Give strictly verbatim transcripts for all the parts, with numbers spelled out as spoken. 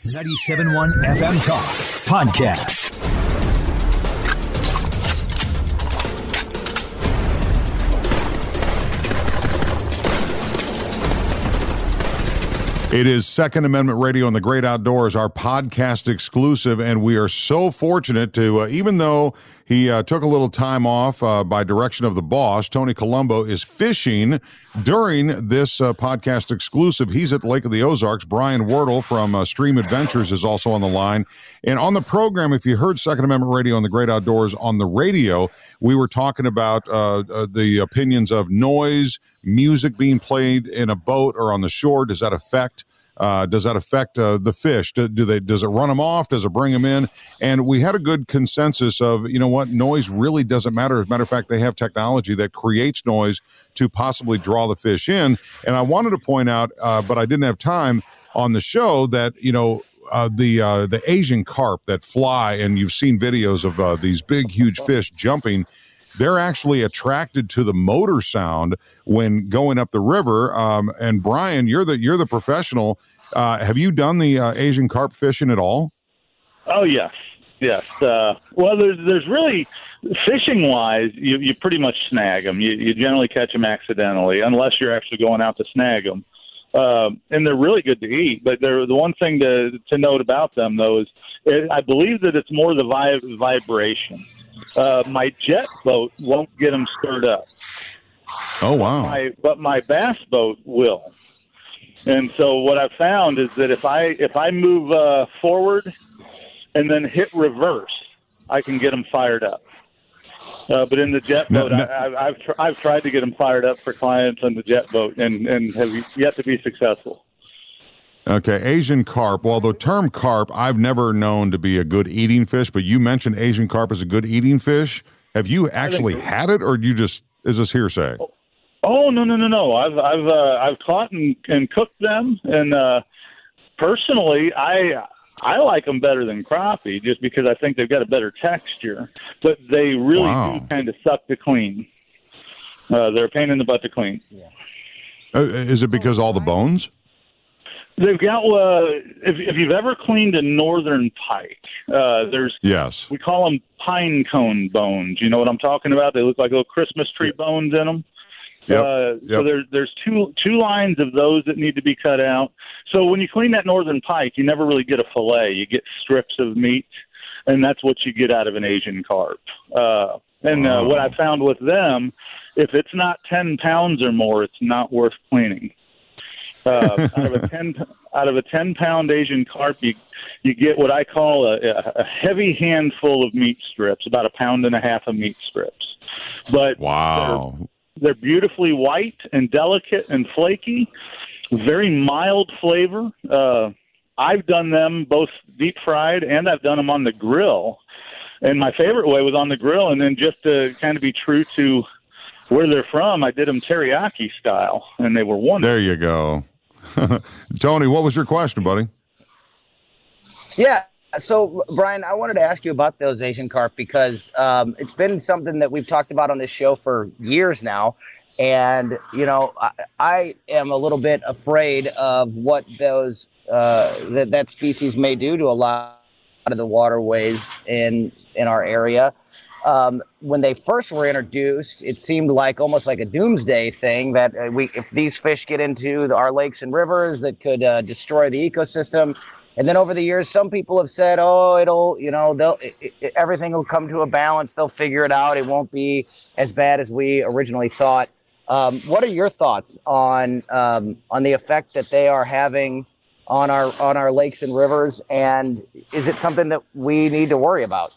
ninety-seven point one F M Talk Podcast. It is Second Amendment Radio in the Great Outdoors, our podcast exclusive, and we are so fortunate to, uh, even though he uh, took a little time off uh, by direction of the boss, Tony Colombo is fishing during this uh, podcast exclusive. He's at Lake of the Ozarks. Brian Wardle from uh, Stream Adventures is also on the line. And on the program, if you heard Second Amendment Radio in the Great Outdoors on the radio, we were talking about uh, uh, the opinions of noise, music being played in a boat or on the shore. Does that affect uh, does that affect uh, the fish? Do, do they does it run them off? Does it bring them in? And we had a good consensus of, you know what, noise really doesn't matter. As a matter of fact, they have technology that creates noise to possibly draw the fish in. And I wanted to point out, uh, but I didn't have time on the show, that you know. Uh, the uh, the Asian carp that fly, and you've seen videos of uh, these big, huge fish jumping. They're actually attracted to the motor sound when going up the river. Um, and Brian, you're the you're the professional. Uh, have you done the uh, Asian carp fishing at all? Oh yes, yes. Uh, well, there's there's really fishing wise, you you pretty much snag them. You you generally catch them accidentally, unless you're actually going out to snag them. Uh, and they're really good to eat. But they're, the one thing to to note about them, though, is it, I believe that it's more the vi- vibration. Uh, my jet boat won't get them stirred up. Oh, wow. But my, but my bass boat will. And so what I've found is that if I if I move uh, forward and then hit reverse, I can get them fired up. Uh, but in the jet boat, no, no. I, I've tr- I've tried to get them fired up for clients on the jet boat, and, and have yet to be successful. Okay, Asian carp. Well, the term carp, I've never known to be a good eating fish, but you mentioned Asian carp as a good eating fish. Have you actually had it, or you just is this hearsay? Oh, oh no no no no! I've I've uh, I've caught and, and cooked them, and uh, personally, I. I like them better than crappie just because I think they've got a better texture, but they really wow. do kind of suck to clean. Uh, they're a pain in the butt to clean. Yeah. Uh, is it because all the bones? They've got, uh, if, if you've ever cleaned a northern pike, uh, there's, yes, we call them pine cone bones. You know what I'm talking about? They look like little Christmas tree bones in them. Yep. Uh, yep. So there's there's two two lines of those that need to be cut out. So when you clean that northern pike, you never really get a fillet. You get strips of meat, and that's what you get out of an Asian carp. Uh, and uh, what I found with them, if it's not ten pounds or more, it's not worth cleaning. Uh, out of a ten out of a ten pound Asian carp, you you get what I call a, a heavy handful of meat strips, about a pound and a half of meat strips. But wow. They're, They're beautifully white and delicate and flaky, very mild flavor. Uh, I've done them both deep fried and I've done them on the grill. And my favorite way was on the grill. And then just to kind of be true to where they're from, I did them teriyaki style, and they were wonderful. There you go. Tony, what was your question, buddy? Yeah. So, Brian, I wanted to ask you about those Asian carp because um, it's been something that we've talked about on this show for years now. And, you know, I, I am a little bit afraid of what those uh, that, that species may do to a lot of the waterways in in our area. Um, when they first were introduced, it seemed like almost like a doomsday thing that uh, we if these fish get into the, our lakes and rivers, that could uh, destroy the ecosystem. And then over the years, some people have said, "Oh, it'll, you know, they'll, it, it, everything will come to a balance. They'll figure it out. It won't be as bad as we originally thought." Um, what are your thoughts on um, on the effect that they are having on our on our lakes and rivers? And is it something that we need to worry about?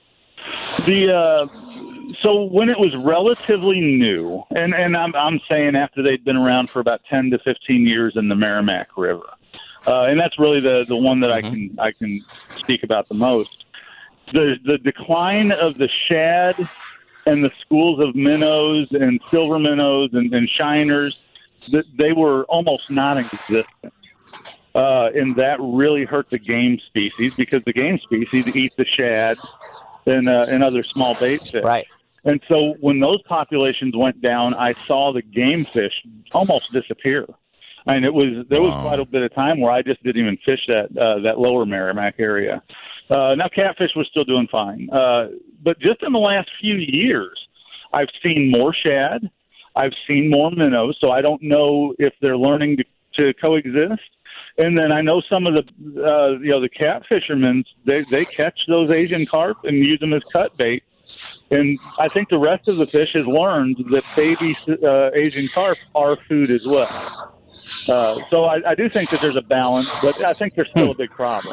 The uh, so when it was relatively new, and and I'm I'm saying after they'd been around for about ten to fifteen years in the Merrimack River. Uh, and that's really the, the one that mm-hmm. I can I can speak about the most. The the decline of the shad and the schools of minnows and silver minnows and, and shiners, that they were almost non-existent. Uh, and that really hurt the game species because the game species eat the shad and uh, and other small bait fish. Right. And so when those populations went down, I saw the game fish almost disappear. I mean, it was there was Wow. quite a bit of time where I just didn't even fish that uh, that lower Merrimack area. Uh, now, catfish was still doing fine, uh, but just in the last few years, I've seen more shad. I've seen more minnows, so I don't know if they're learning to, to coexist. And then I know some of the, uh, you know, the cat fishermen, they, they catch those Asian carp and use them as cut bait. And I think the rest of the fish has learned that baby uh, Asian carp are food as well. Uh, so I, I do think that there's a balance, but I think there's still a big problem.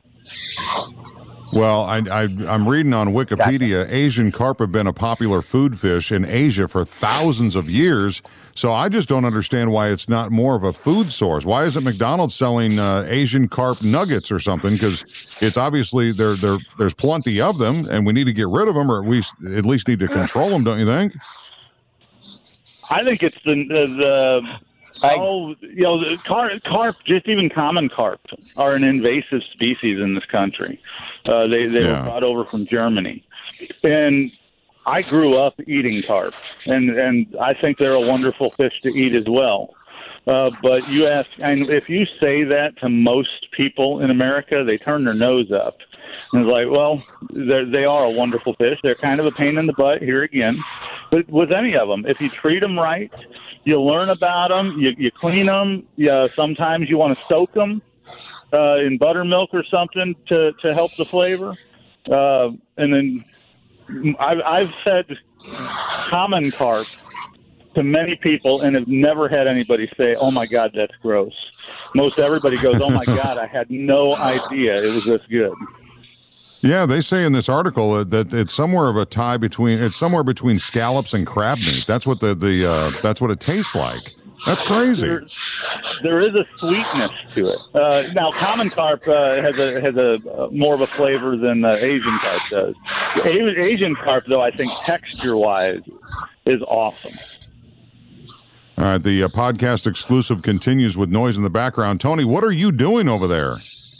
Well, I, I, I'm reading on Wikipedia, gotcha. Asian carp have been a popular food fish in Asia for thousands of years. So I just don't understand why it's not more of a food source. Why isn't McDonald's selling uh, Asian carp nuggets or something? Because it's obviously there, there, there's plenty of them, and we need to get rid of them, or we at least need to control them, don't you think? I think it's the the. the Oh, you know, the carp, carp, just even common carp, are an invasive species in this country. Uh, they they yeah. were brought over from Germany, and I grew up eating carp, and and I think they're a wonderful fish to eat as well. Uh, but you ask, and if you say that to most people in America, they turn their nose up. And it's like, well, they are a wonderful fish. They're kind of a pain in the butt here again. But with any of them, if you treat them right, you learn about them, you, you clean them. You, sometimes you want to soak them uh, in buttermilk or something to, to help the flavor. Uh, and then I've, I've fed common carp to many people and have never had anybody say, oh, my God, that's gross. Most everybody goes, oh, my God, I had no idea it was this good. Yeah, they say in this article that it's somewhere of a tie between it's somewhere between scallops and crab meat. That's what the the uh, that's what it tastes like. That's crazy. There, there is a sweetness to it. Uh, now, common carp uh, has a has a uh, more of a flavor than uh, Asian carp does. Asian carp, though, I think texture wise is awesome. All right, the uh, podcast exclusive continues with noise in the background. Tony, what are you doing over there?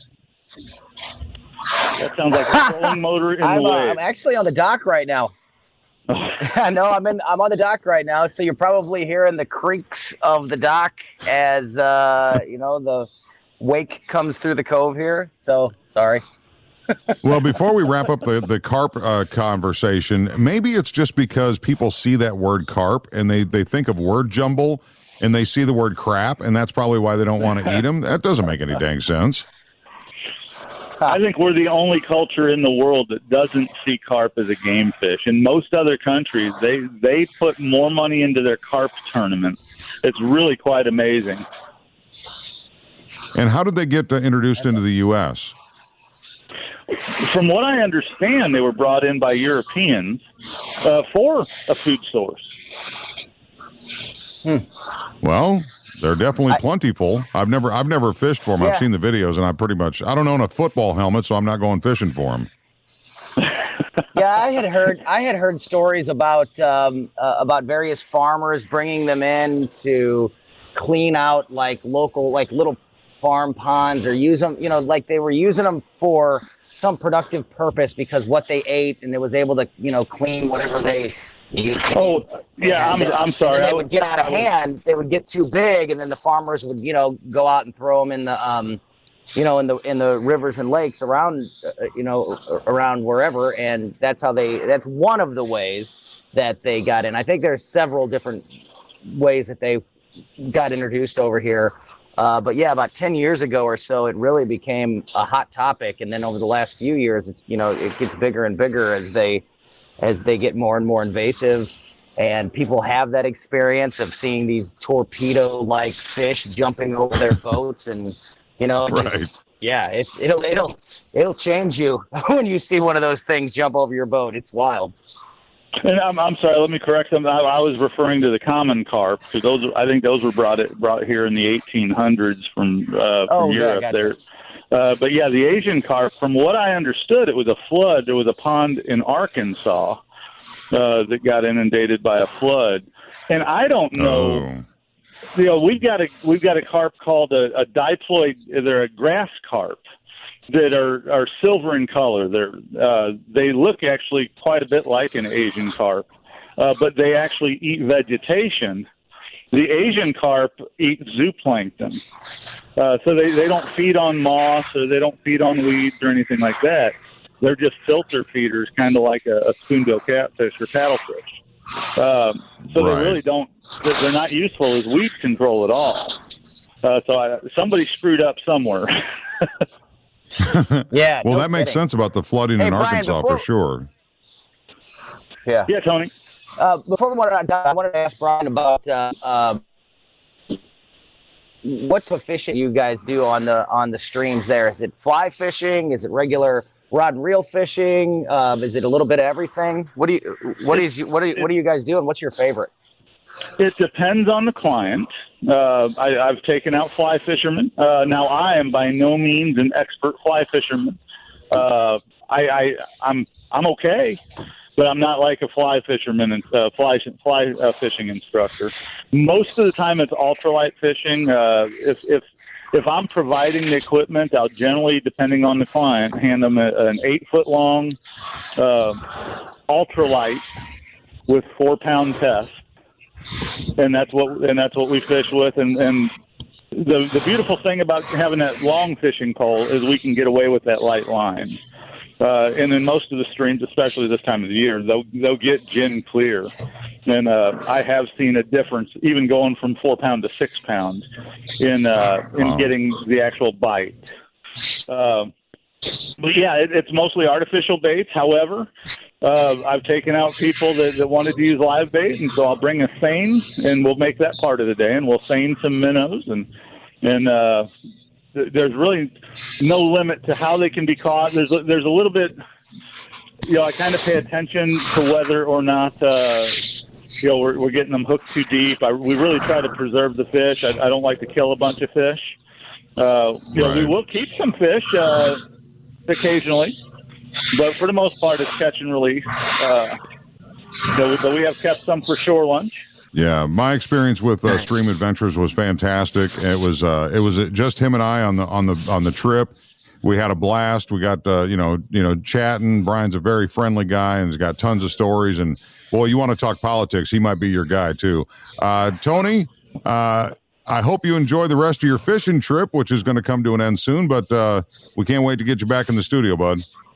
That sounds like a trolling motor in I'm, the uh, way. I'm actually on the dock right now. No, I'm in. I'm on the dock right now, so you're probably hearing the creaks of the dock as uh, you know the wake comes through the cove here. So sorry. Well, before we wrap up the the carp uh, conversation, maybe it's just because people see that word carp and they they think of word jumble, and they see the word crap, and that's probably why they don't want to eat them. That doesn't make any dang sense. I think we're the only culture in the world that doesn't see carp as a game fish. In most other countries, they, they put more money into their carp tournaments. It's really quite amazing. And how did they get uh, introduced into the U S? From what I understand, they were brought in by Europeans uh, for a food source. Hmm. Well, they're definitely I, plentiful. I've never, I've never fished for them. Yeah. I've seen the videos, and I pretty much, I don't own a football helmet, so I'm not going fishing for them. Yeah, I had heard, I had heard stories about um, uh, about various farmers bringing them in to clean out like local, like little farm ponds, or use them, you know, like they were using them for some productive purpose because what they ate, and it was able to, you know, clean whatever they. Oh, yeah, I'm, I'm sorry. They would get out of hand. They would get too big, and then the farmers would, you know, go out and throw them in the, um, you know, in the in the rivers and lakes around, uh, you know, around wherever, and that's how they. That's one of the ways that they got in. I think there's several different ways that they got introduced over here. Uh, but yeah, about ten years ago or so, it really became a hot topic, and then over the last few years, it's you know, it gets bigger and bigger as they. as they get more and more invasive, and people have that experience of seeing these torpedo-like fish jumping over their boats, and you know, right. just, yeah, it, it'll it'll it'll change you when you see one of those things jump over your boat. It's wild. And I'm I'm sorry. Let me correct them. I, I was referring to the common carp, because those I think those were brought it, brought here in the eighteen hundreds from uh, from oh, Europe. Yeah, there. Uh, but yeah, the Asian carp, from what I understood, it was a flood. There was a pond in Arkansas uh, that got inundated by a flood. And I don't know, Oh. you know, we've got a, we've got a carp called a, a diploid, they're a grass carp that are, are silver in color. They're, uh, they look actually quite a bit like an Asian carp, uh, but they actually eat vegetation. The Asian carp eat zooplankton. Uh, so they, they don't feed on moss or they don't feed on weeds or anything like that. They're just filter feeders, kind of like a, a spoonbill catfish or paddlefish. Um, so right. they really don't, they're not useful as weed control at all. Uh, so I, somebody screwed up somewhere. yeah. Well, no that makes kidding. sense about the flooding hey, in Brian, Arkansas before, for sure. Yeah. Yeah, Tony. Uh, before we went on, I wanted to ask Brian about uh, uh, what type of fishing you guys do on the on the streams there. Is it fly fishing? Is it regular rod and reel fishing? Um, is it a little bit of everything? What do you what is you, what are you, what are you guys doing? What's your favorite? It depends on the client. Uh, I, I've taken out fly fishermen. Uh, now I am by no means an expert fly fisherman. Uh, I, I I'm I'm okay. But I'm not like a fly fisherman and uh, fly fly uh, fishing instructor. Most of the time, it's ultralight fishing. Uh, if if if I'm providing the equipment, I'll generally, depending on the client, hand them a, an eight foot long uh, ultralight with four pound test, and that's what and that's what we fish with. And and the the beautiful thing about having that long fishing pole is we can get away with that light line. Uh, and in most of the streams, especially this time of the year, they'll they'll get gin clear, and uh, I have seen a difference, even going from four pound to six pound, in uh, in wow. getting the actual bite. Uh, but yeah, it, it's mostly artificial baits. However, uh, I've taken out people that, that wanted to use live bait, and so I'll bring a seine, and we'll make that part of the day, and we'll seine some minnows, and and. Uh, There's really no limit to how they can be caught. There's a, there's a little bit, you know, I kind of pay attention to whether or not, uh, you know, we're, we're getting them hooked too deep. I, we really try to preserve the fish. I, I don't like to kill a bunch of fish. Uh, you right. know, we will keep some fish uh, occasionally, but for the most part, it's catch and release. Uh, so, but we have kept some for shore lunch. Yeah, my experience with uh, Stream Adventures was fantastic. It was uh, it was just him and I on the on the on the trip. We had a blast. We got uh, you know you know chatting. Brian's a very friendly guy and he's got tons of stories. And boy, you want to talk politics? He might be your guy too. Uh, Tony, uh, I hope you enjoy the rest of your fishing trip, which is going to come to an end soon. But uh, we can't wait to get you back in the studio, bud.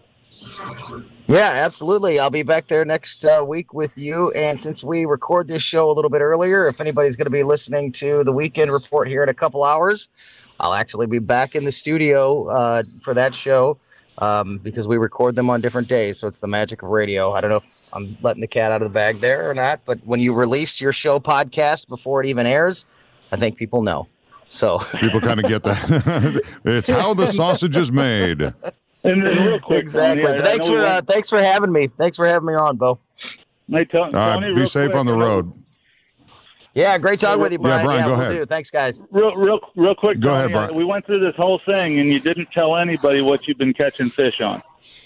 Yeah, absolutely. I'll be back there next uh, week with you. And since we record this show a little bit earlier, if anybody's going to be listening to the Weekend Report here in a couple hours, I'll actually be back in the studio uh, for that show um, because we record them on different days. So it's the magic of radio. I don't know if I'm letting the cat out of the bag there or not, but when you release your show podcast before it even airs, I think people know. So people kind of get that. It's how the sausage is made. And then real quick, exactly. Tony, thanks for uh, thanks for having me. Thanks for having me on, Bo. Hey, Tony, All right, be safe quick, on the road. Yeah, great talking with you, Brian. Yeah, Brian, yeah, go we'll ahead. do. Thanks, guys. Real, real, real quick. Go Tony, ahead, Brian. Uh, we went through this whole thing, and you didn't tell anybody what you've been catching fish on.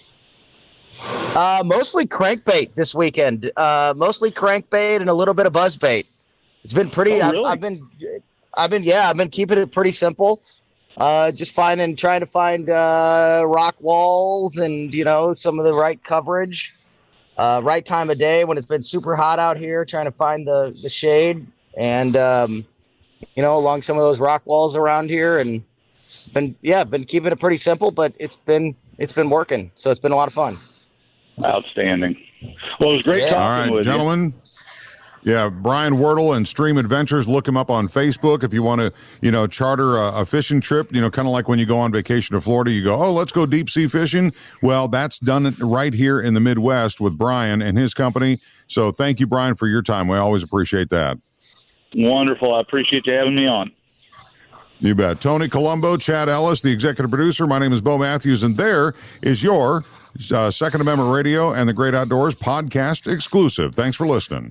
Uh, mostly crankbait this weekend. Uh, mostly crankbait and a little bit of buzzbait. It's been pretty. Oh, really? I've, I've been, I've been, yeah, I've been keeping it pretty simple. Uh, just finding, trying to find uh, rock walls and, you know, some of the right coverage, uh, right time of day when it's been super hot out here, trying to find the, the shade and, um, you know, along some of those rock walls around here. And been, yeah, been keeping it pretty simple, but it's been, it's been working. So it's been a lot of fun. Outstanding. Well, it was great Yeah. talking All right, with gentlemen. you. Yeah, Brian Wörtle and Stream Adventures. Look him up on Facebook if you want to, you know, charter a, a fishing trip. You know, kind of like when you go on vacation to Florida, you go, oh, let's go deep sea fishing. Well, that's done right here in the Midwest with Brian and his company. So thank you, Brian, for your time. We always appreciate that. Wonderful. I appreciate you having me on. You bet. Tony Colombo, Chad Ellis, the executive producer. My name is Bo Matthews, and there is your uh, Second Amendment Radio and the Great Outdoors podcast exclusive. Thanks for listening.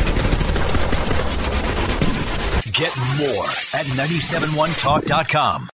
Get more at nine seven one talk dot com.